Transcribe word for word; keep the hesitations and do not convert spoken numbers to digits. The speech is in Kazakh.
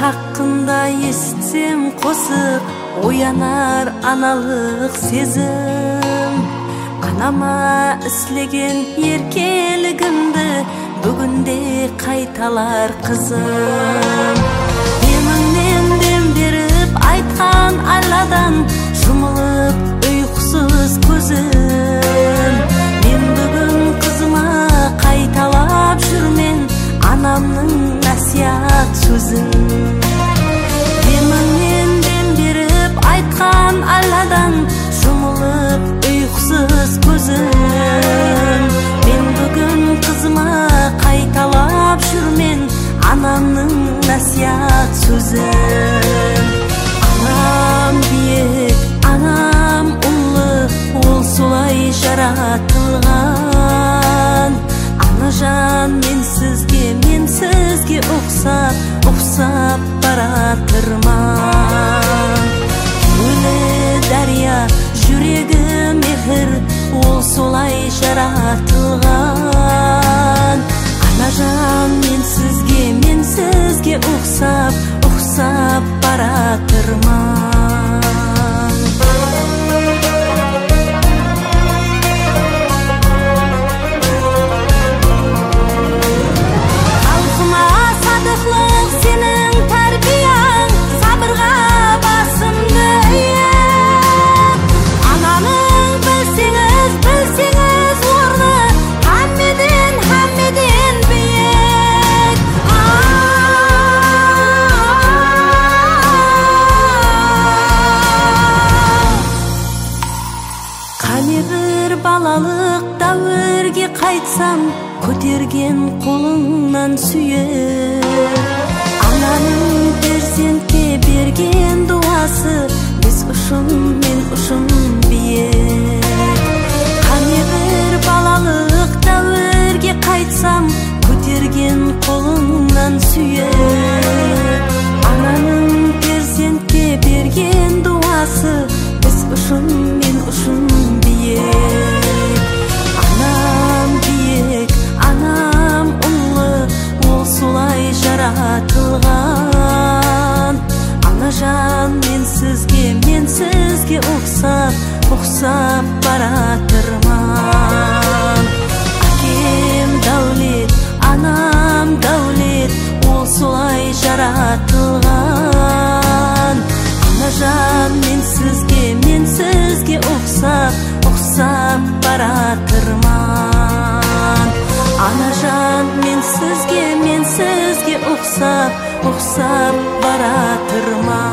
хакында эситсем косуп оянар аналык сезим. Анама ислеген эркелигимди бүгүндө кайталар кызым. Эмиңнен дем берип айткан айладан жумулуп уйкусуз көзүм. Мен бүгүн кызыма кайталап жүрмөн анамдын насият сөзүн. Эмиңнен дем берип айткан айладан жумулуп уйкусуз көзүм. Мен бүгүн кызыма кайталап жүрмөн анамдын насият сөзүн. Анам бийик, анам улуу, ол солай жаратылган. Анажан мен сизге, мен сизге уксап, уксап баратырман. Өле дария, жүрегі мехір, ол солай жаратылган. Анажан мен сизге, мен сизге уксап, уксап баратырман. Халкыма садыклык сенин тарбияң, сабырга басымды ийет. Ананың билсеңиз, билсеңиз орны хаммеден, хаммеден бийик. Кане бир балалык дәврге кайтсам, көтерген колуңнан сүйер. Ананың перзентке берген дуасы, биз ушун мен ушун бийик. Кане бир балалык дәврге кайтсам, көтерген колуңнан сүйер. Ананың перзентке берген дуасы, биз ушун мен ушун бийик. Анам бийик, анам улуу, ол солай жаратылган. Анажан мен сизге, мен сизге уксап, уксап баратырман. Акем даулет, анам даулет, ол солай жаратылган. Анажан мен сизге, мен сизге уксап, уксап баратырман. Анажан мен сизге, мен сизге уксап, уксап баратырман.